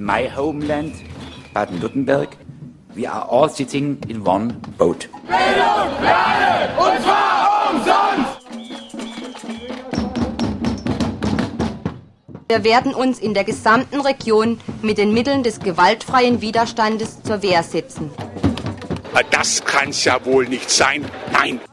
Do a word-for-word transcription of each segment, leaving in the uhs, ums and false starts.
in my homeland, Baden-Württemberg, we are all sitting in one boat. Bildung, Lernen, und zwar umsonst! Wir werden uns in der gesamten Region mit den Mitteln des gewaltfreien Widerstandes zur Wehr setzen. Das kann's ja wohl nicht sein. Nein!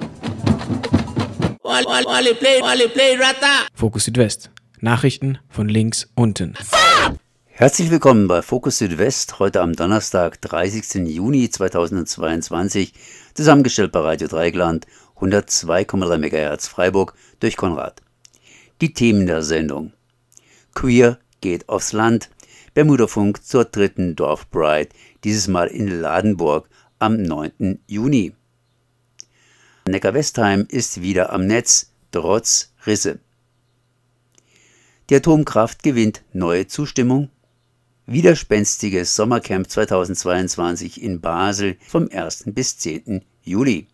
Fokus Südwest. Nachrichten von links unten. Herzlich willkommen bei Fokus Südwest, heute am Donnerstag, dreißigsten Juni zweitausendzweiundzwanzig, zusammengestellt bei Radio Dreieckland, hundertzwei Komma drei Megahertz Freiburg, durch Konrad. Die Themen der Sendung: Queer geht aufs Land, Bermuderfunk zur dritten Dorfpride, dieses Mal in Ladenburg am neunten Juni. Neckar-Westheim ist wieder am Netz, trotz Risse. Die Atomkraft gewinnt neue Zustimmung. Widerspenstiges Sommercamp zweitausendzweiundzwanzig in Basel vom ersten bis zehnten Juli.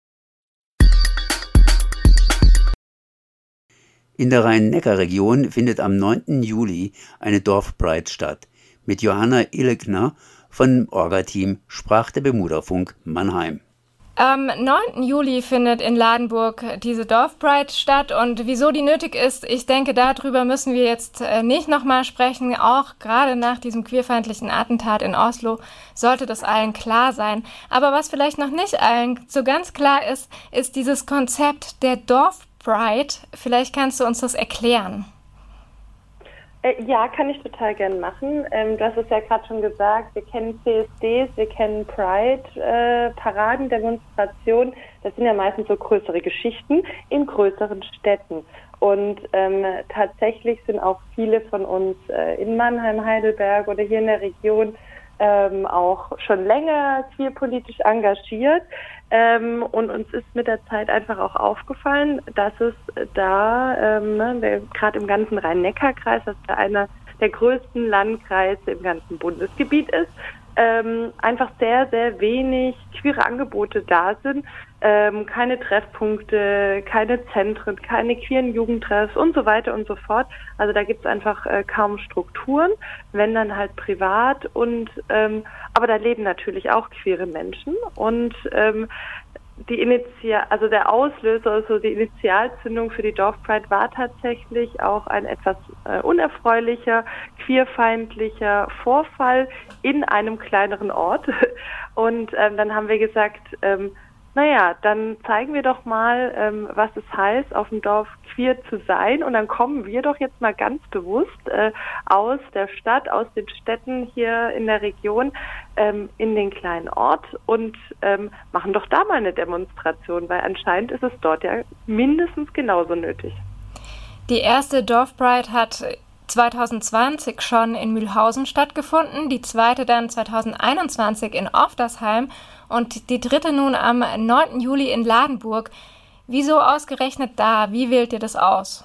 In der Rhein-Neckar-Region findet am neunten Juli eine Dorfpride statt. Mit Johanna Illegner vom Orga-Team sprach der Bermuderfunk Mannheim. Am neunten Juli findet in Ladenburg diese Dorfpride statt, und wieso die nötig ist, ich denke, darüber müssen wir jetzt nicht nochmal sprechen. Auch gerade nach diesem queerfeindlichen Attentat in Oslo sollte das allen klar sein. Aber was vielleicht noch nicht allen so ganz klar ist, ist dieses Konzept der Dorfpride. Vielleicht kannst du uns das erklären. Ja, kann ich total gern machen. Ähm, du hast es ja gerade schon gesagt, wir kennen C S Ds, wir kennen Pride-Paraden, äh, Demonstrationen. Das sind ja meistens so größere Geschichten in größeren Städten. Und ähm, tatsächlich sind auch viele von uns äh, in Mannheim, Heidelberg oder hier in der Region ähm, auch schon länger queerpolitisch engagiert. Ähm, und uns ist mit der Zeit einfach auch aufgefallen, dass es da, ähm, ne, gerade im ganzen Rhein-Neckar-Kreis, das ja einer der größten Landkreise im ganzen Bundesgebiet ist, ähm, einfach sehr, sehr wenig queere Angebote da sind. Ähm, keine Treffpunkte, keine Zentren, keine queeren Jugendtreffs und so weiter und so fort. Also da gibt es einfach äh, kaum Strukturen, wenn dann halt privat. Und ähm, aber da leben natürlich auch queere Menschen, und ähm, die Initial, also der Auslöser, also die Initialzündung für die Dorfpride war tatsächlich auch ein etwas äh, unerfreulicher, queerfeindlicher Vorfall in einem kleineren Ort. Und ähm, dann haben wir gesagt, ähm, naja, dann zeigen wir doch mal, ähm, was es heißt, auf dem Dorf queer zu sein. Und dann kommen wir doch jetzt mal ganz bewusst äh, aus der Stadt, aus den Städten hier in der Region ähm, in den kleinen Ort und ähm, machen doch da mal eine Demonstration, weil anscheinend ist es dort ja mindestens genauso nötig. Die erste Dorfpride hat zweitausendzwanzig schon in Mühlhausen stattgefunden, die zweite dann zweitausendeinundzwanzig in Oftersheim und die dritte nun am neunten Juli in Ladenburg. Wieso ausgerechnet da? Wie wählt ihr das aus?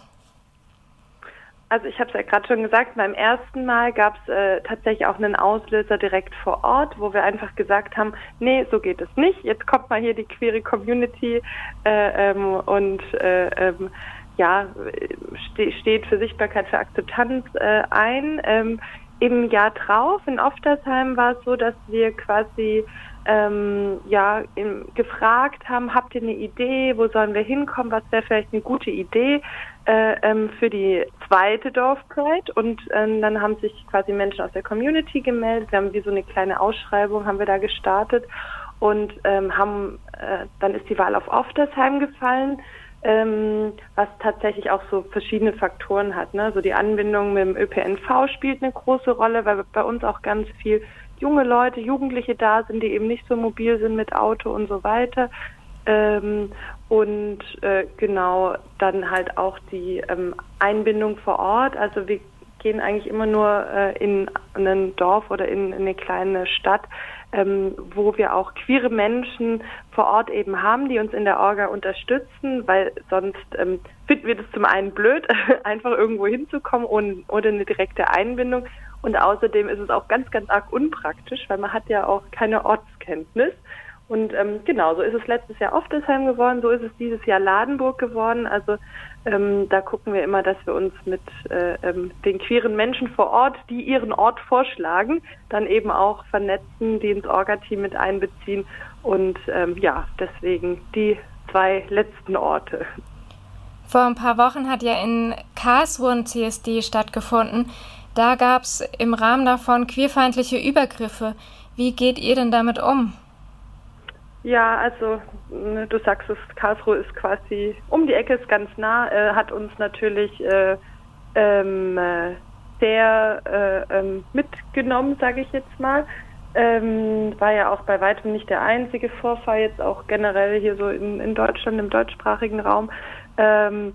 Also ich habe es ja gerade schon gesagt, beim ersten Mal gab es äh, tatsächlich auch einen Auslöser direkt vor Ort, wo wir einfach gesagt haben, nee, so geht es nicht. Jetzt kommt mal hier die queere Community äh, ähm, und äh, ähm, ja, ste- steht für Sichtbarkeit, für Akzeptanz äh, ein. Ähm, Im Jahr drauf in Oftersheim war es so, dass wir quasi ähm, ja im, gefragt haben, habt ihr eine Idee, wo sollen wir hinkommen, was wäre vielleicht eine gute Idee äh, ähm, für die zweite Dorfpride, und ähm, dann haben sich quasi Menschen aus der Community gemeldet. Wir haben wie so eine kleine Ausschreibung, haben wir da gestartet, und ähm, haben äh, dann ist die Wahl auf Oftersheim gefallen. Ähm, was tatsächlich auch so verschiedene Faktoren hat, ne? So die Anbindung mit dem Ö P N V spielt eine große Rolle, weil bei uns auch ganz viel junge Leute, Jugendliche da sind, die eben nicht so mobil sind mit Auto und so weiter. Ähm, und äh, genau, dann halt auch die ähm, Einbindung vor Ort. Also wir gehen eigentlich immer nur äh, in ein Dorf oder in, in eine kleine Stadt, ähm, wo wir auch queere Menschen vor Ort eben haben, die uns in der Orga unterstützen, weil sonst ähm, finden wir das zum einen blöd, einfach irgendwo hinzukommen ohne, ohne eine direkte Einbindung. Und außerdem ist es auch ganz, ganz arg unpraktisch, weil man hat ja auch keine Ortskenntnis. Und ähm, genau, so ist es letztes Jahr Oftelsheim geworden, so ist es dieses Jahr Ladenburg geworden. Also ähm, da gucken wir immer, dass wir uns mit äh, ähm, den queeren Menschen vor Ort, die ihren Ort vorschlagen, dann eben auch vernetzen, die ins Orga-Team mit einbeziehen. Und ähm, ja, deswegen die zwei letzten Orte. Vor ein paar Wochen hat ja in Karlsruhe ein C S D stattgefunden. Da gab es im Rahmen davon queerfeindliche Übergriffe. Wie geht ihr denn damit um? Ja, also du sagst es, Karlsruhe ist quasi um die Ecke, ist ganz nah, äh, hat uns natürlich äh, ähm, äh, sehr äh, ähm, mitgenommen, sage ich jetzt mal. Ähm, war ja auch bei weitem nicht der einzige Vorfall, jetzt auch generell hier so in, in Deutschland, im deutschsprachigen Raum. Ähm,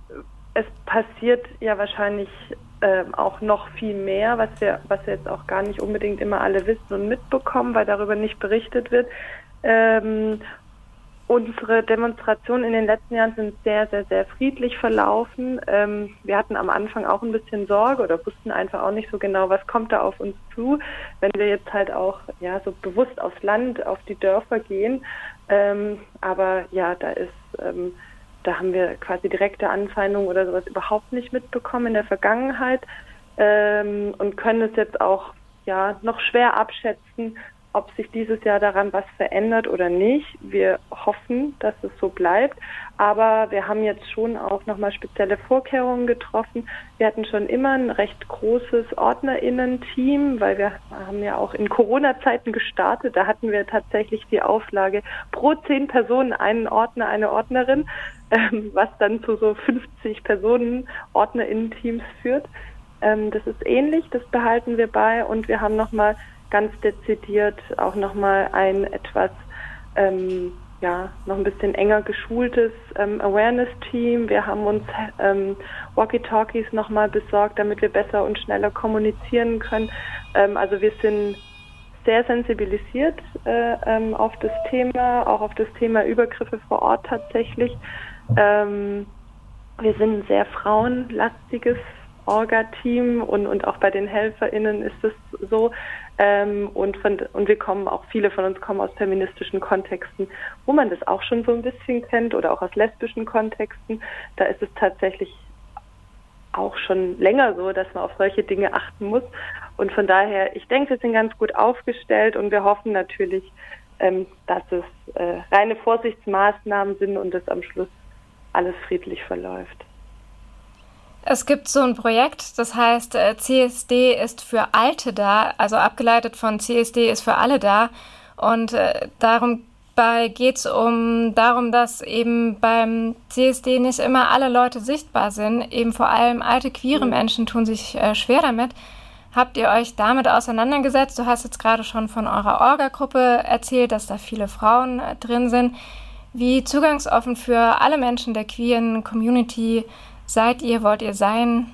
es passiert ja wahrscheinlich ähm, auch noch viel mehr, was wir, was wir jetzt auch gar nicht unbedingt immer alle wissen und mitbekommen, weil darüber nicht berichtet wird. Ähm, unsere Demonstrationen in den letzten Jahren sind sehr, sehr, sehr friedlich verlaufen. Ähm, wir hatten am Anfang auch ein bisschen Sorge oder wussten einfach auch nicht so genau, was kommt da auf uns zu, wenn wir jetzt halt auch ja so bewusst aufs Land, auf die Dörfer gehen. Ähm, aber ja, da ist, ähm, da haben wir quasi direkte Anfeindungen oder sowas überhaupt nicht mitbekommen in der Vergangenheit ähm, und können es jetzt auch ja noch schwer abschätzen, ob sich dieses Jahr daran was verändert oder nicht. Wir hoffen, dass es so bleibt, aber wir haben jetzt schon auch nochmal spezielle Vorkehrungen getroffen. Wir hatten schon immer ein recht großes OrdnerInnen-Team, weil wir haben ja auch in Corona-Zeiten gestartet. Da hatten wir tatsächlich die Auflage, pro zehn Personen einen Ordner, eine Ordnerin, ähm, was dann zu so fünfzig Personen OrdnerInnen-Teams führt. Ähm, das ist ähnlich, das behalten wir bei und wir haben nochmal ganz dezidiert auch nochmal ein etwas, ähm, ja, noch ein bisschen enger geschultes ähm, Awareness-Team. Wir haben uns ähm, Walkie-Talkies nochmal besorgt, damit wir besser und schneller kommunizieren können. Ähm, also wir sind sehr sensibilisiert äh, ähm, auf das Thema, auch auf das Thema Übergriffe vor Ort tatsächlich. Ähm, wir sind ein sehr frauenlastiges Orga-Team und, und auch bei den HelferInnen ist es so. Ähm, und, von, und wir kommen auch, viele von uns kommen aus feministischen Kontexten, wo man das auch schon so ein bisschen kennt oder auch aus lesbischen Kontexten. Da ist es tatsächlich auch schon länger so, dass man auf solche Dinge achten muss. Und von daher, ich denke, wir sind ganz gut aufgestellt und wir hoffen natürlich, ähm, dass es äh, reine Vorsichtsmaßnahmen sind und es am Schluss alles friedlich verläuft. Es gibt so ein Projekt, das heißt C S D ist für Alte da, also abgeleitet von C S D ist für alle da. Und äh, darum geht es um darum, dass eben beim C S D nicht immer alle Leute sichtbar sind. Eben vor allem alte, queere Menschen tun sich äh, schwer damit. Habt ihr euch damit auseinandergesetzt? Du hast jetzt gerade schon von eurer Orga-Gruppe erzählt, dass da viele Frauen äh, drin sind. Wie zugangsoffen für alle Menschen der queeren Community seid ihr, wollt ihr sein?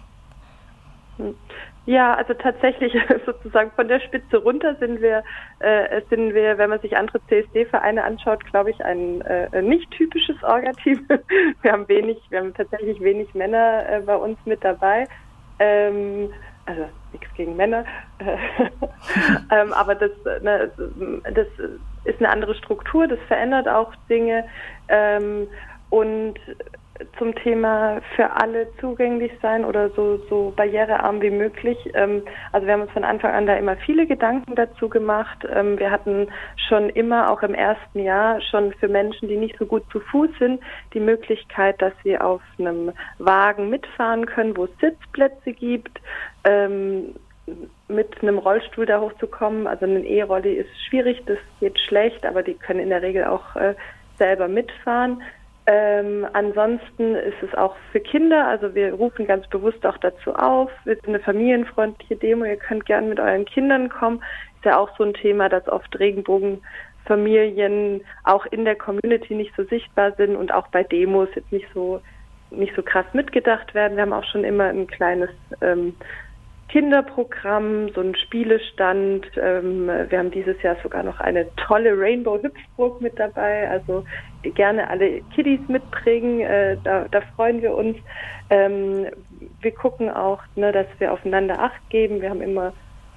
Ja, also tatsächlich sozusagen von der Spitze runter sind wir, äh, sind wir, wenn man sich andere C S D-Vereine anschaut, glaube ich, ein äh, nicht typisches Orga-Team. Wir haben wenig, wir haben tatsächlich wenig Männer äh, bei uns mit dabei. Ähm, also nichts gegen Männer, ähm, aber das, ne, das ist eine andere Struktur, das verändert auch Dinge ähm, und zum Thema für alle zugänglich sein oder so, so barrierearm wie möglich. Ähm, also wir haben uns von Anfang an da immer viele Gedanken dazu gemacht. Ähm, wir hatten schon immer, auch im ersten Jahr, schon für Menschen, die nicht so gut zu Fuß sind, die Möglichkeit, dass sie auf einem Wagen mitfahren können, wo es Sitzplätze gibt, ähm, mit einem Rollstuhl da hochzukommen. Also ein E-Rolli ist schwierig, das geht schlecht, aber die können in der Regel auch äh, selber mitfahren. Ähm, ansonsten ist es auch für Kinder, also wir rufen ganz bewusst auch dazu auf, wir sind eine familienfreundliche Demo, ihr könnt gerne mit euren Kindern kommen. Ist ja auch so ein Thema, dass oft Regenbogenfamilien auch in der Community nicht so sichtbar sind und auch bei Demos jetzt nicht so nicht so krass mitgedacht werden. Wir haben auch schon immer ein kleines ähm, Kinderprogramm, so einen Spielestand. Ähm, wir haben dieses Jahr sogar noch eine tolle Rainbow-Hüpfburg mit dabei. Also gerne alle Kiddies mitbringen, äh, da, da freuen wir uns. Ähm, wir gucken auch, ne, dass wir aufeinander Acht geben. Wir haben immer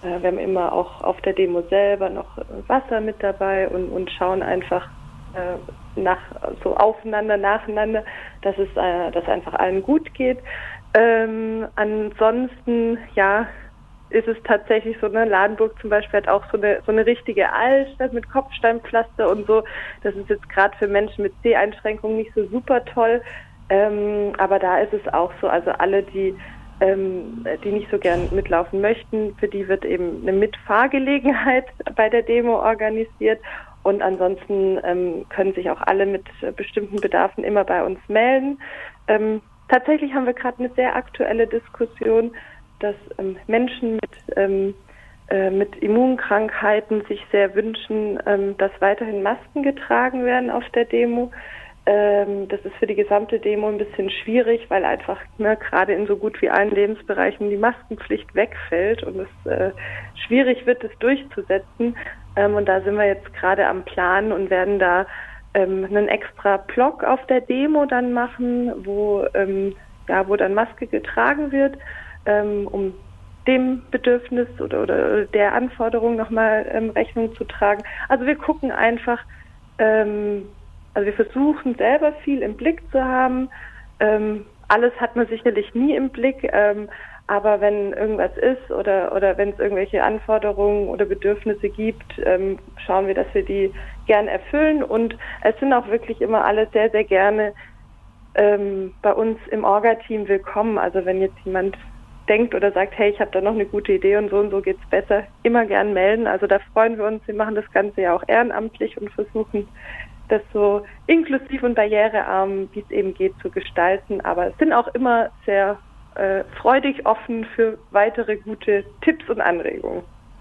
äh, wir haben immer auch auf der Demo selber noch Wasser mit dabei und, und schauen einfach äh, nach, so aufeinander, nacheinander, dass es äh, dass einfach allen gut geht. Ähm, ansonsten, ja, ist es tatsächlich so, ne, Ladenburg zum Beispiel hat auch so eine so eine richtige Altstadt mit Kopfsteinpflaster und so. Das ist jetzt gerade für Menschen mit Seheinschränkungen nicht so super toll. Ähm, aber da ist es auch so, also alle, die ähm, die nicht so gern mitlaufen möchten, für die wird eben eine Mitfahrgelegenheit bei der Demo organisiert. Und ansonsten ähm, können sich auch alle mit äh, bestimmten Bedarfen immer bei uns melden. Ähm, tatsächlich haben wir gerade eine sehr aktuelle Diskussion, dass ähm, Menschen mit, ähm, äh, mit Immunkrankheiten sich sehr wünschen, ähm, dass weiterhin Masken getragen werden auf der Demo. Ähm, das ist für die gesamte Demo ein bisschen schwierig, weil einfach ne, gerade in so gut wie allen Lebensbereichen die Maskenpflicht wegfällt und es äh, schwierig wird, es durchzusetzen. Ähm, und da sind wir jetzt gerade am Plan und werden da ähm, einen extra Block auf der Demo dann machen, wo, ähm, ja, wo dann Maske getragen wird, ähm, um dem Bedürfnis oder, oder der Anforderung nochmal ähm, Rechnung zu tragen. Also wir gucken einfach, ähm, also wir versuchen selber viel im Blick zu haben. Ähm, alles hat man sicherlich nie im Blick, ähm, aber wenn irgendwas ist oder oder wenn es irgendwelche Anforderungen oder Bedürfnisse gibt, ähm, schauen wir, dass wir die gern erfüllen. Und es sind auch wirklich immer alle sehr, sehr gerne ähm, bei uns im Orga-Team willkommen. Also wenn jetzt jemand denkt oder sagt, hey, ich habe da noch eine gute Idee und so und so geht's besser, immer gern melden. Also da freuen wir uns. Wir machen das Ganze ja auch ehrenamtlich und versuchen, das so inklusiv und barrierearm, wie es eben geht, zu gestalten. Aber es sind auch immer sehr äh, freudig offen für weitere gute Tipps und Anregungen.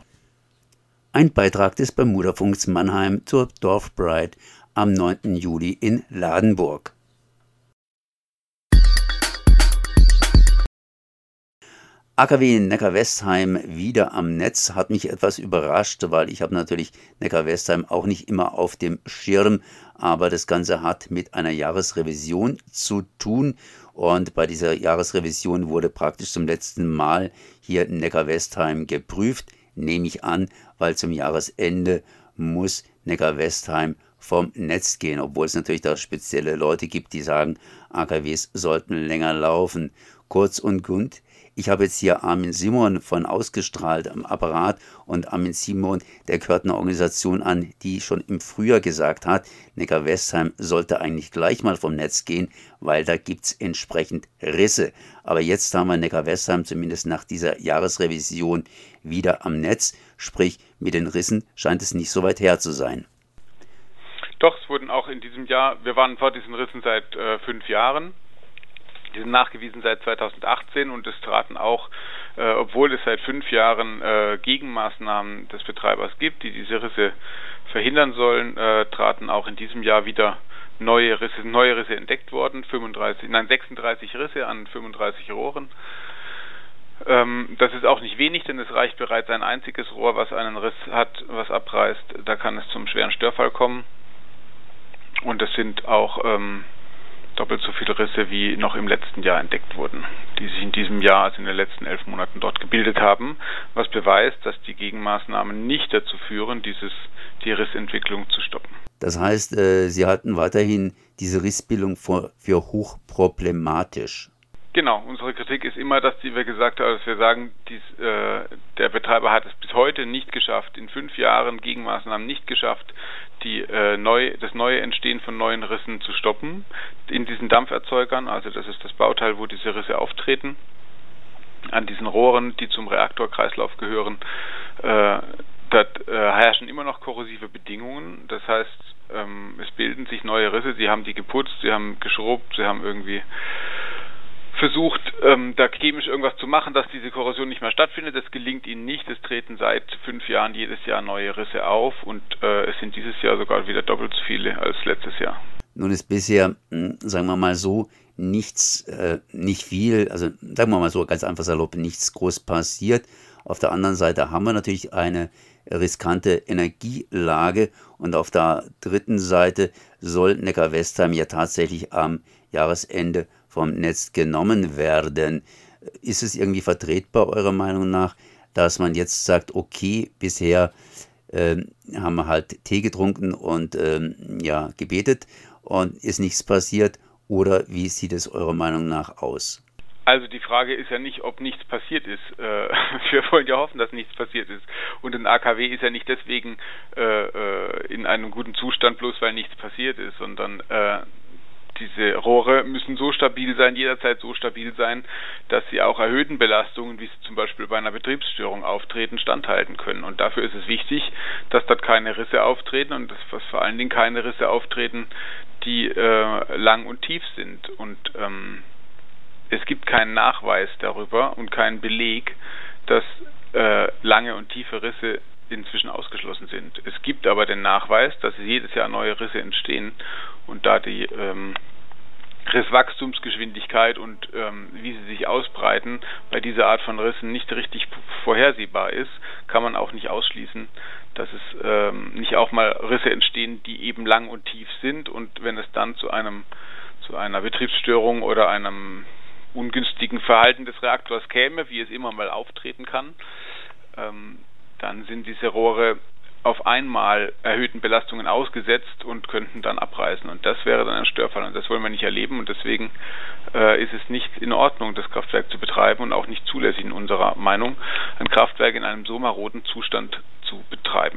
Ein Beitrag des Bermudafunks Mannheim zur Dorfpride am neunten Juli in Ladenburg. A K W Neckar-Westheim wieder am Netz hat mich etwas überrascht, weil ich habe natürlich Neckar-Westheim auch nicht immer auf dem Schirm, aber das Ganze hat mit einer Jahresrevision zu tun und bei dieser Jahresrevision wurde praktisch zum letzten Mal hier Neckar-Westheim geprüft, nehme ich an, weil zum Jahresende muss Neckar-Westheim vom Netz gehen, obwohl es natürlich da spezielle Leute gibt, die sagen, A K Ws sollten länger laufen. Kurz und gut, ich habe jetzt hier Armin Simon von Ausgestrahlt am Apparat und Armin Simon, der gehört einer Organisation an, die schon im Frühjahr gesagt hat, Neckar-Westheim sollte eigentlich gleich mal vom Netz gehen, weil da gibt es entsprechend Risse. Aber jetzt haben wir Neckar-Westheim zumindest nach dieser Jahresrevision wieder am Netz, sprich mit den Rissen scheint es nicht so weit her zu sein. Doch, es wurden auch in diesem Jahr, wir waren vor diesen Rissen seit äh, fünf Jahren, die sind nachgewiesen seit zweitausendachtzehn und es traten auch, äh, obwohl es seit fünf Jahren äh, Gegenmaßnahmen des Betreibers gibt, die diese Risse verhindern sollen, äh, traten auch in diesem Jahr wieder neue Risse, neue Risse entdeckt worden, fünfunddreißig, nein, sechsunddreißig Risse an fünfunddreißig Rohren. Ähm, das ist auch nicht wenig, denn es reicht bereits ein einziges Rohr, was einen Riss hat, was abreißt, da kann es zum schweren Störfall kommen. Und es sind auch ähm, doppelt so viele Risse, wie noch im letzten Jahr entdeckt wurden, die sich in diesem Jahr, also in den letzten elf Monaten dort gebildet haben, was beweist, dass die Gegenmaßnahmen nicht dazu führen, dieses, die Rissentwicklung zu stoppen. Das heißt, äh, Sie halten weiterhin diese Rissbildung für, für hochproblematisch. Genau, unsere Kritik ist immer, dass die wir gesagt haben, dass wir sagen, dies, äh, der Betreiber hat es bis heute nicht geschafft, in fünf Jahren Gegenmaßnahmen nicht geschafft, die äh, neu, das neue Entstehen von neuen Rissen zu stoppen in diesen Dampferzeugern, also das ist das Bauteil, wo diese Risse auftreten, an diesen Rohren, die zum Reaktorkreislauf gehören. Äh, da äh, herrschen immer noch korrosive Bedingungen, das heißt, ähm, es bilden sich neue Risse, sie haben die geputzt, sie haben geschrubbt, sie haben irgendwie versucht, ähm, da chemisch irgendwas zu machen, dass diese Korrosion nicht mehr stattfindet. Das gelingt ihnen nicht. Es treten seit fünf Jahren jedes Jahr neue Risse auf und äh, es sind dieses Jahr sogar wieder doppelt so viele als letztes Jahr. Nun ist bisher, sagen wir mal so, nichts, äh, nicht viel, also sagen wir mal so ganz einfach salopp, nichts groß passiert. Auf der anderen Seite haben wir natürlich eine riskante Energielage und auf der dritten Seite soll Neckar-Westheim ja tatsächlich am Jahresende vom Netz genommen werden. Ist es irgendwie vertretbar, eurer Meinung nach, dass man jetzt sagt, okay, bisher äh, haben wir halt Tee getrunken und ähm, ja, gebetet und ist nichts passiert? Oder wie sieht es eurer Meinung nach aus? Also die Frage ist ja nicht, ob nichts passiert ist. Äh, wir wollen ja hoffen, dass nichts passiert ist. Und ein A K W ist ja nicht deswegen äh, in einem guten Zustand, bloß weil nichts passiert ist, sondern äh, diese Rohre müssen so stabil sein, jederzeit so stabil sein, dass sie auch erhöhten Belastungen, wie sie zum Beispiel bei einer Betriebsstörung auftreten, standhalten können. Und dafür ist es wichtig, dass dort keine Risse auftreten und dass vor allen Dingen keine Risse auftreten, die äh, lang und tief sind. Und ähm, es gibt keinen Nachweis darüber und keinen Beleg, dass äh, lange und tiefe Risse inzwischen ausgeschlossen sind. Es gibt aber den Nachweis, dass jedes Jahr neue Risse entstehen und da die ähm, Risswachstumsgeschwindigkeit und ähm, wie sie sich ausbreiten bei dieser Art von Rissen nicht richtig vorhersehbar ist, kann man auch nicht ausschließen, dass es ähm, nicht auch mal Risse entstehen, die eben lang und tief sind, und wenn es dann zu einem zu einer Betriebsstörung oder einem ungünstigen Verhalten des Reaktors käme, wie es immer mal auftreten kann, ähm, dann sind diese Rohre auf einmal erhöhten Belastungen ausgesetzt und könnten dann abreißen. Und das wäre dann ein Störfall. Und das wollen wir nicht erleben. Und deswegen äh, ist es nicht in Ordnung, das Kraftwerk zu betreiben und auch nicht zulässig in unserer Meinung, ein Kraftwerk in einem so maroden Zustand zu betreiben.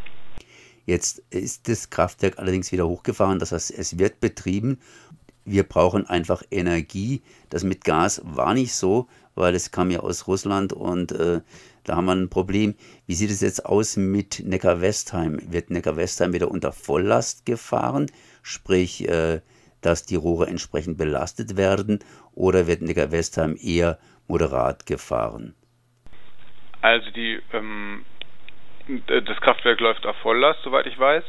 Jetzt ist das Kraftwerk allerdings wieder hochgefahren. Das heißt, es wird betrieben. Wir brauchen einfach Energie. Das mit Gas war nicht so, weil es kam ja aus Russland und äh, da haben wir ein Problem. Wie sieht es jetzt aus mit Neckar-Westheim? Wird Neckar-Westheim wieder unter Volllast gefahren? Sprich, äh, dass die Rohre entsprechend belastet werden? Oder wird Neckar-Westheim eher moderat gefahren? Also die, ähm, das Kraftwerk läuft auf Volllast, soweit ich weiß.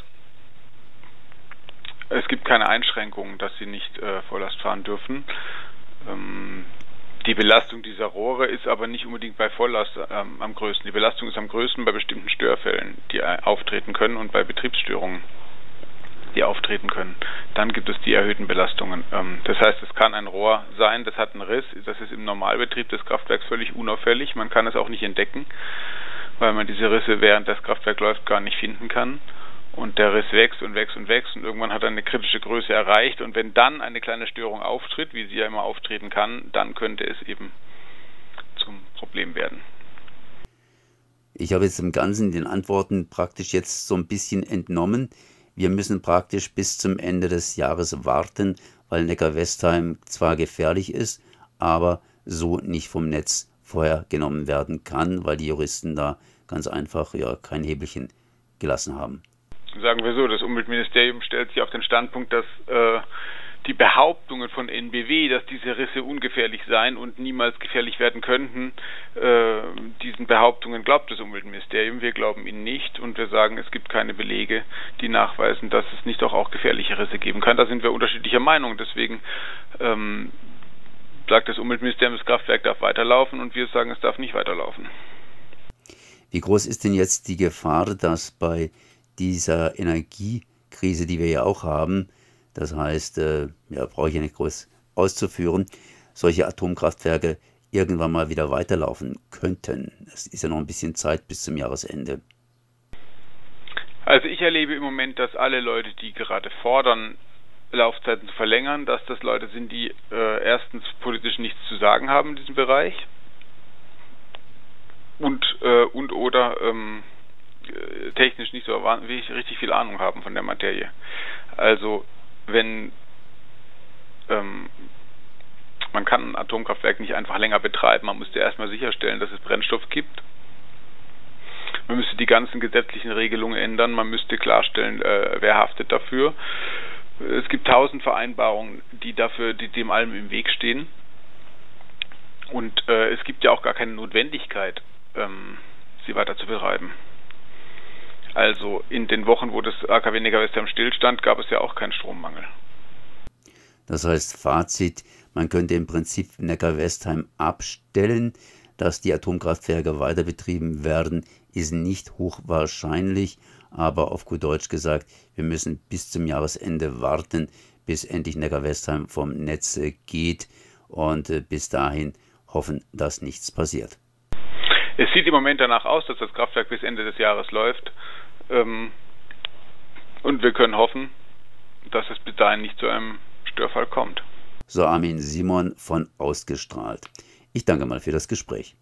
Es gibt keine Einschränkungen, dass sie nicht äh, Volllast fahren dürfen. Ähm, Die Belastung dieser Rohre ist aber nicht unbedingt bei Volllast ähm, am größten. Die Belastung ist am größten bei bestimmten Störfällen, die äh, auftreten können, und bei Betriebsstörungen, die auftreten können. Dann gibt es die erhöhten Belastungen. Ähm, das heißt, es kann ein Rohr sein, das hat einen Riss. Das ist im Normalbetrieb des Kraftwerks völlig unauffällig. Man kann es auch nicht entdecken, weil man diese Risse, während das Kraftwerk läuft, gar nicht finden kann. Und der Riss wächst und wächst und wächst und irgendwann hat er eine kritische Größe erreicht, und wenn dann eine kleine Störung auftritt, wie sie ja immer auftreten kann, dann könnte es eben zum Problem werden. Ich habe jetzt im Ganzen den Antworten praktisch jetzt so ein bisschen entnommen. Wir müssen praktisch bis zum Ende des Jahres warten, weil Neckar-Westheim zwar gefährlich ist, aber so nicht vom Netz vorher genommen werden kann, weil die Juristen da ganz einfach ja kein Hebelchen gelassen haben. Sagen wir so, das Umweltministerium stellt sich auf den Standpunkt, dass äh, die Behauptungen von N B W, dass diese Risse ungefährlich seien und niemals gefährlich werden könnten, äh, diesen Behauptungen glaubt das Umweltministerium. Wir glauben ihnen nicht, und wir sagen, es gibt keine Belege, die nachweisen, dass es nicht auch, auch gefährliche Risse geben kann. Da sind wir unterschiedlicher Meinung. Deswegen ähm, sagt das Umweltministerium, das Kraftwerk darf weiterlaufen, und wir sagen, es darf nicht weiterlaufen. Wie groß ist denn jetzt die Gefahr, dass bei dieser Energiekrise, die wir ja auch haben, das heißt, äh, ja, brauche ich ja nicht groß auszuführen, solche Atomkraftwerke irgendwann mal wieder weiterlaufen könnten? Es ist ja noch ein bisschen Zeit bis zum Jahresende. Also ich erlebe im Moment, dass alle Leute, die gerade fordern, Laufzeiten zu verlängern, dass das Leute sind, die äh, erstens politisch nichts zu sagen haben in diesem Bereich und, äh, und oder ähm, technisch nicht so richtig viel Ahnung haben von der Materie. Also wenn ähm, man kann ein Atomkraftwerk nicht einfach länger betreiben, man müsste erstmal sicherstellen, dass es Brennstoff gibt. Man müsste die ganzen gesetzlichen Regelungen ändern, man müsste klarstellen, äh, wer haftet dafür. Es gibt tausend Vereinbarungen, die dafür, die dem allem im Weg stehen. Und äh, es gibt ja auch gar keine Notwendigkeit, ähm, sie weiter zu betreiben. Also in den Wochen, wo das A K W Neckar-Westheim stillstand, gab es ja auch keinen Strommangel. Das heißt, Fazit, man könnte im Prinzip Neckar-Westheim abstellen. Dass die Atomkraftwerke weiter betrieben werden, ist nicht hochwahrscheinlich. Aber auf gut Deutsch gesagt, wir müssen bis zum Jahresende warten, bis endlich Neckar-Westheim vom Netz geht. Und bis dahin hoffen, dass nichts passiert. es sieht im Moment danach aus, dass das Kraftwerk bis Ende des Jahres läuft. Ähm, und wir können hoffen, dass es bis dahin nicht zu einem Störfall kommt. So Armin Simon von Ausgestrahlt. Ich danke mal für das Gespräch.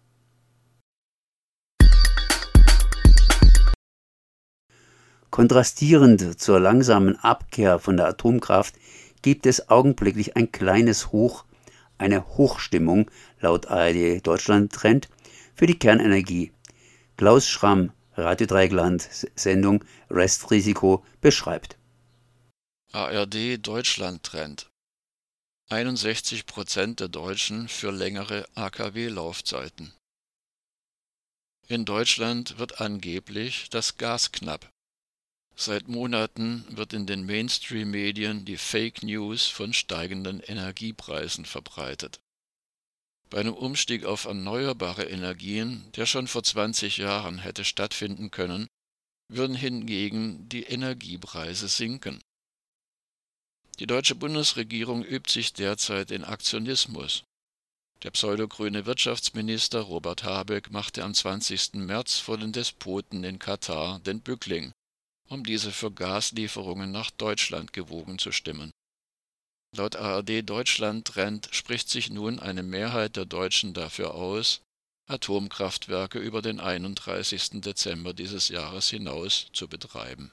Kontrastierend zur langsamen Abkehr von der Atomkraft gibt es augenblicklich ein kleines Hoch, eine Hochstimmung laut A R D Deutschland Trend für die Kernenergie. Klaus Schramm, Radio Dreieckland, Sendung Restrisiko, beschreibt. A R D Deutschland Trend. einundsechzig Prozent der Deutschen für längere A K W-Laufzeiten. In Deutschland wird angeblich das Gas knapp. Seit Monaten wird in den Mainstream-Medien die Fake News von steigenden Energiepreisen verbreitet. Bei einem Umstieg auf erneuerbare Energien, der schon vor zwanzig Jahren hätte stattfinden können, würden hingegen die Energiepreise sinken. Die deutsche Bundesregierung übt sich derzeit in Aktionismus. Der pseudogrüne Wirtschaftsminister Robert Habeck machte am zwanzigsten März vor den Despoten in Katar den Bückling, um diese für Gaslieferungen nach Deutschland gewogen zu stimmen. Laut A R D Deutschland Trend spricht sich nun eine Mehrheit der Deutschen dafür aus, Atomkraftwerke über den einunddreißigsten Dezember dieses Jahres hinaus zu betreiben.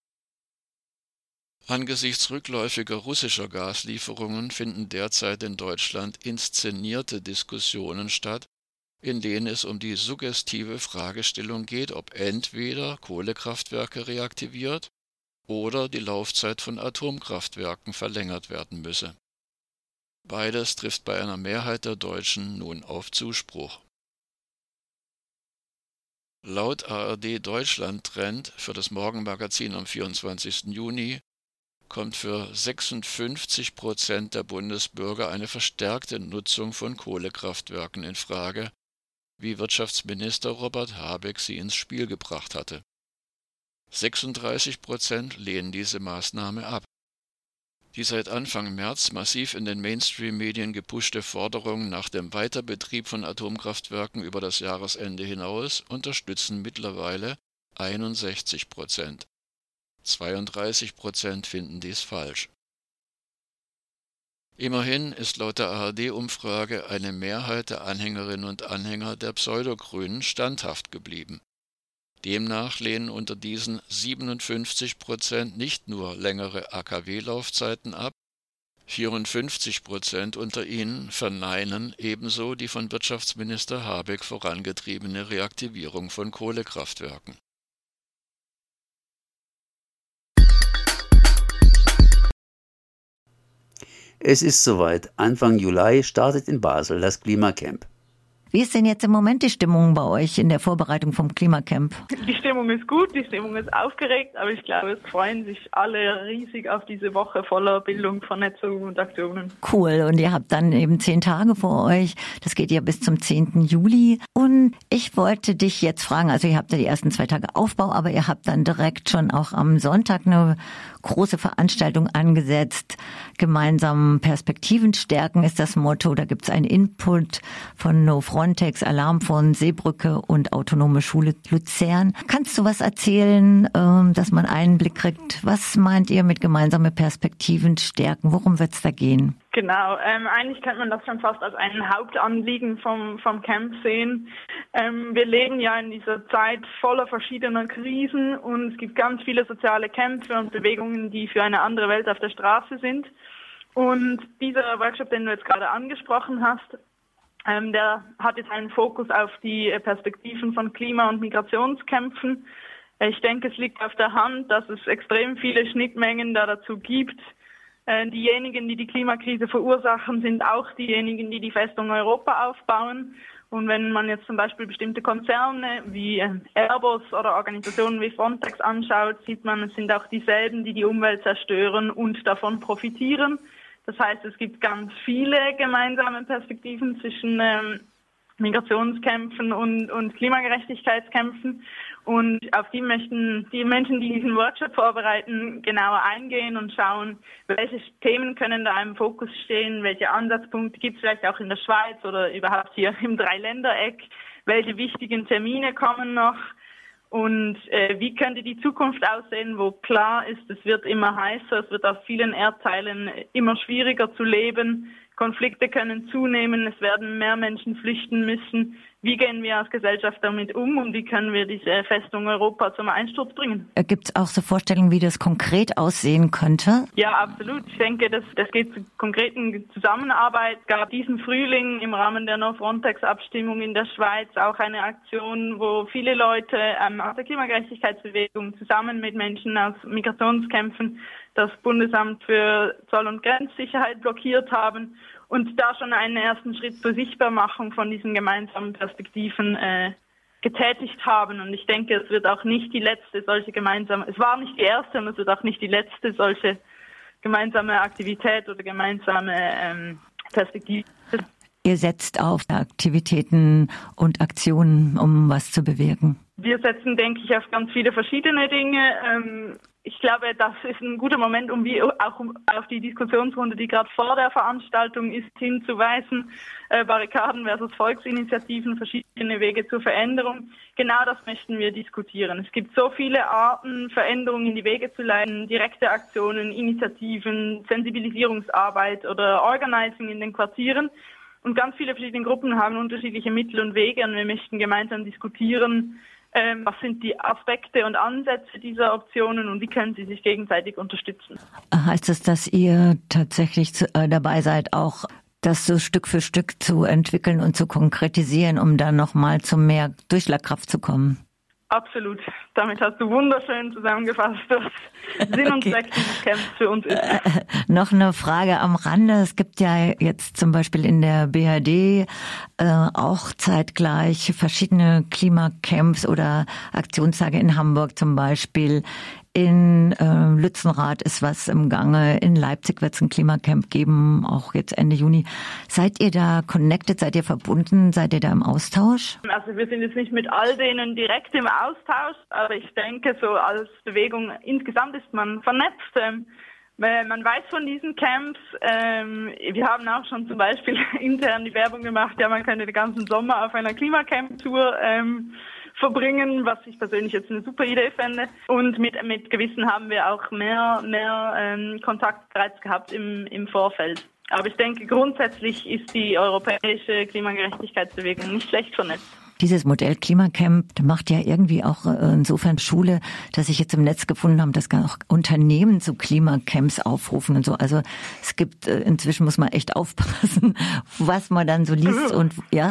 Angesichts rückläufiger russischer Gaslieferungen finden derzeit in Deutschland inszenierte Diskussionen statt, in denen es um die suggestive Fragestellung geht, ob entweder Kohlekraftwerke reaktiviert oder die Laufzeit von Atomkraftwerken verlängert werden müsse. Beides trifft bei einer Mehrheit der Deutschen nun auf Zuspruch. Laut A R D Deutschland Trend für das Morgenmagazin am vierundzwanzigsten Juni kommt für sechsundfünfzig Prozent der Bundesbürger eine verstärkte Nutzung von Kohlekraftwerken in Frage, wie Wirtschaftsminister Robert Habeck sie ins Spiel gebracht hatte. sechsunddreißig Prozent lehnen diese Maßnahme ab. Die seit Anfang März massiv in den Mainstream-Medien gepushte Forderung nach dem Weiterbetrieb von Atomkraftwerken über das Jahresende hinaus unterstützen mittlerweile einundsechzig Prozent. zweiunddreißig Prozent finden dies falsch. Immerhin ist laut der A R D-Umfrage eine Mehrheit der Anhängerinnen und Anhänger der Pseudogrünen standhaft geblieben. Demnach lehnen unter diesen siebenundfünfzig Prozent nicht nur längere A K W-Laufzeiten ab, vierundfünfzig Prozent unter ihnen verneinen ebenso die von Wirtschaftsminister Habeck vorangetriebene Reaktivierung von Kohlekraftwerken. Es ist soweit. Anfang Juli startet in Basel das Klimacamp. Wie ist denn jetzt im Moment die Stimmung bei euch in der Vorbereitung vom Klimacamp? Die Stimmung ist gut, die Stimmung ist aufgeregt, aber ich glaube, es freuen sich alle riesig auf diese Woche voller Bildung, Vernetzung und Aktionen. Cool, und ihr habt dann eben zehn Tage vor euch. Das geht ja bis zum zehnten Juli. Und ich wollte dich jetzt fragen, also ihr habt ja die ersten zwei Tage Aufbau, aber ihr habt dann direkt schon auch am Sonntag eine große Veranstaltung angesetzt. Gemeinsam Perspektiven stärken ist das Motto. Da gibt es einen Input von No Frontex, Alarm von Seebrücke und Autonome Schule Luzern. Kannst du was erzählen, dass man einen Blick kriegt? Was meint ihr mit gemeinsame Perspektiven stärken? Worum wird es da gehen? Genau, ähm, eigentlich könnte man das schon fast als ein Hauptanliegen vom, vom Camp sehen. Ähm, wir leben ja in dieser Zeit voller verschiedener Krisen und es gibt ganz viele soziale Kämpfe und Bewegungen, die für eine andere Welt auf der Straße sind. Und dieser Workshop, den du jetzt gerade angesprochen hast, ähm, der hat jetzt einen Fokus auf die Perspektiven von Klima- und Migrationskämpfen. Ich denke, es liegt auf der Hand, dass es extrem viele Schnittmengen da dazu gibt. Diejenigen, die die Klimakrise verursachen, sind auch diejenigen, die die Festung Europa aufbauen. Und wenn man jetzt zum Beispiel bestimmte Konzerne wie Airbus oder Organisationen wie Frontex anschaut, sieht man, es sind auch dieselben, die die Umwelt zerstören und davon profitieren. Das heißt, es gibt ganz viele gemeinsame Perspektiven zwischen ähm, Migrationskämpfen und, und Klimagerechtigkeitskämpfen. Und auf die möchten die Menschen, die diesen Workshop vorbereiten, genauer eingehen und schauen, welche Themen können da im Fokus stehen, welche Ansatzpunkte gibt es vielleicht auch in der Schweiz oder überhaupt hier im Dreiländereck, welche wichtigen Termine kommen noch und äh, wie könnte die Zukunft aussehen, wo klar ist, es wird immer heißer, es wird auf vielen Erdteilen immer schwieriger zu leben, Konflikte können zunehmen, es werden mehr Menschen flüchten müssen. Wie gehen wir als Gesellschaft damit um und wie können wir diese Festung Europa zum Einsturz bringen? Gibt es auch so Vorstellungen, wie das konkret aussehen könnte? Ja, absolut. Ich denke, das, das geht zur konkreten Zusammenarbeit. Es gab diesen Frühling im Rahmen der No-Frontex-Abstimmung in der Schweiz auch eine Aktion, wo viele Leute ähm, aus der Klimagerechtigkeitsbewegung zusammen mit Menschen aus Migrationskämpfen das Bundesamt für Zoll- und Grenzsicherheit blockiert haben und da schon einen ersten Schritt zur Sichtbarmachung von diesen gemeinsamen Perspektiven äh, getätigt haben. Und ich denke, es wird auch nicht die letzte solche gemeinsame, es war nicht die erste und es wird auch nicht die letzte solche gemeinsame Aktivität oder gemeinsame ähm, Perspektive. Ihr setzt auf Aktivitäten und Aktionen, um was zu bewirken. Wir setzen, denke ich, auf ganz viele verschiedene Dinge. Ähm, Ich glaube, das ist ein guter Moment, um wie auch auf die Diskussionsrunde, die gerade vor der Veranstaltung ist, hinzuweisen. Äh, Barrikaden versus Volksinitiativen, verschiedene Wege zur Veränderung. Genau das möchten wir diskutieren. Es gibt so viele Arten, Veränderungen in die Wege zu leiten, direkte Aktionen, Initiativen, Sensibilisierungsarbeit oder Organizing in den Quartieren. Und ganz viele verschiedene Gruppen haben unterschiedliche Mittel und Wege und wir möchten gemeinsam diskutieren, Ähm, was sind die Aspekte und Ansätze dieser Optionen und wie können sie sich gegenseitig unterstützen? Heißt es, dass ihr tatsächlich zu, äh, dabei seid, auch das so Stück für Stück zu entwickeln und zu konkretisieren, um dann nochmal zu mehr Durchschlagkraft zu kommen? Absolut. Damit hast du wunderschön zusammengefasst, was Sinn und Zweck dieses Camps für uns ist. Äh, noch eine Frage am Rande. Es gibt ja jetzt zum Beispiel in der B R D äh, auch zeitgleich verschiedene Klimacamps oder Aktionstage in Hamburg zum Beispiel. In äh, Lützenrath ist was im Gange. In Leipzig wird es ein Klimacamp geben, auch jetzt Ende Juni. Seid ihr da connected? Seid ihr verbunden? Seid ihr da im Austausch? Also wir sind jetzt nicht mit all denen direkt im Austausch, aber ich denke, so als Bewegung insgesamt ist man vernetzt. Ähm, man weiß von diesen Camps. Ähm, wir haben auch schon zum Beispiel intern die Werbung gemacht, ja, man könnte den ganzen Sommer auf einer Klimacamp-Tour ähm, verbringen, was ich persönlich jetzt eine super Idee fände. Und mit mit Gewissen haben wir auch mehr mehr ähm, Kontakt bereits gehabt im im Vorfeld. Aber ich denke, grundsätzlich ist die europäische Klimagerechtigkeitsbewegung nicht schlecht vernetzt. Dieses Modell Klimacamp macht ja irgendwie auch insofern Schule, dass ich jetzt im Netz gefunden habe, dass auch Unternehmen zu Klimacamps aufrufen und so. Also es gibt, inzwischen muss man echt aufpassen, was man dann so liest und ja.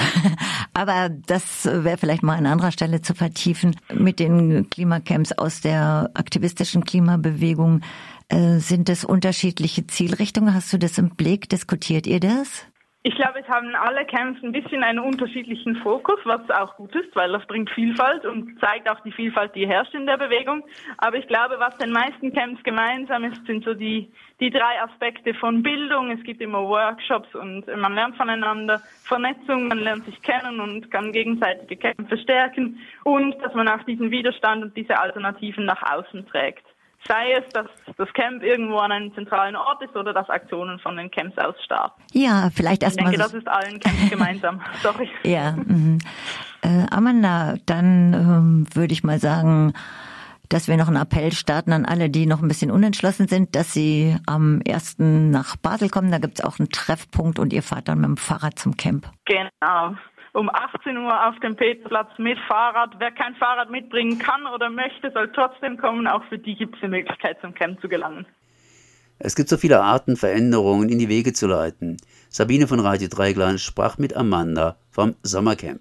Aber das wäre vielleicht mal an anderer Stelle zu vertiefen. Mit den Klimacamps aus der aktivistischen Klimabewegung äh, sind es unterschiedliche Zielrichtungen. Hast du das im Blick? Diskutiert ihr das? Ich glaube, es haben alle Camps ein bisschen einen unterschiedlichen Fokus, was auch gut ist, weil das bringt Vielfalt und zeigt auch die Vielfalt, die herrscht in der Bewegung. Aber ich glaube, was den meisten Camps gemeinsam ist, sind so die die drei Aspekte von Bildung. Es gibt immer Workshops und man lernt voneinander, Vernetzung, man lernt sich kennen und kann gegenseitige Kämpfe stärken und dass man auch diesen Widerstand und diese Alternativen nach außen trägt. Sei es, dass das Camp irgendwo an einem zentralen Ort ist oder dass Aktionen von den Camps aus starten. Ja, vielleicht erstmal. Ich denke, das ist allen Camps gemeinsam. Sorry. Ja, mhm. äh, Amanda, dann ähm, würde ich mal sagen, dass wir noch einen Appell starten an alle, die noch ein bisschen unentschlossen sind, dass sie am ersten nach Basel kommen. Da gibt's auch einen Treffpunkt und ihr fahrt dann mit dem Fahrrad zum Camp. Genau. Um achtzehn Uhr auf dem Peterplatz mit Fahrrad. Wer kein Fahrrad mitbringen kann oder möchte, soll trotzdem kommen. Auch für die gibt es die Möglichkeit, zum Camp zu gelangen. Es gibt so viele Arten, Veränderungen in die Wege zu leiten. Sabine von Radio Dreieckland sprach mit Amanda vom Sommercamp.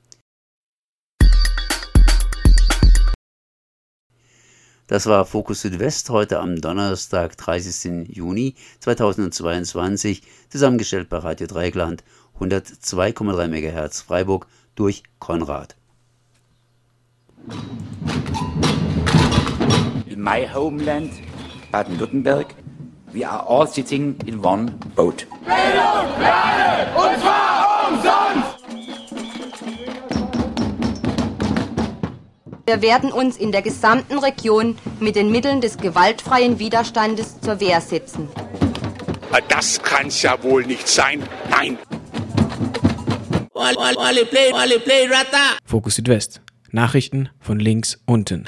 Das war Fokus Südwest heute am Donnerstag, dreißigsten Juni zweitausendzweiundzwanzig, zusammengestellt bei Radio Dreieckland, hundertzwei Komma drei Megahertz Freiburg durch Konrad. In my homeland, Baden-Württemberg, we are all sitting in one boat. Bildung für alle, und zwar umsonst! Wir werden uns in der gesamten Region mit den Mitteln des gewaltfreien Widerstandes zur Wehr setzen. Das kann's ja wohl nicht sein. Nein. Fokus Südwest. Nachrichten von links unten.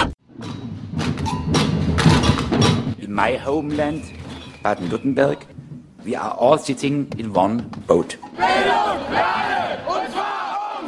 In my homeland, Baden-Württemberg, we are all sitting in one boat. Bildung, Lernen und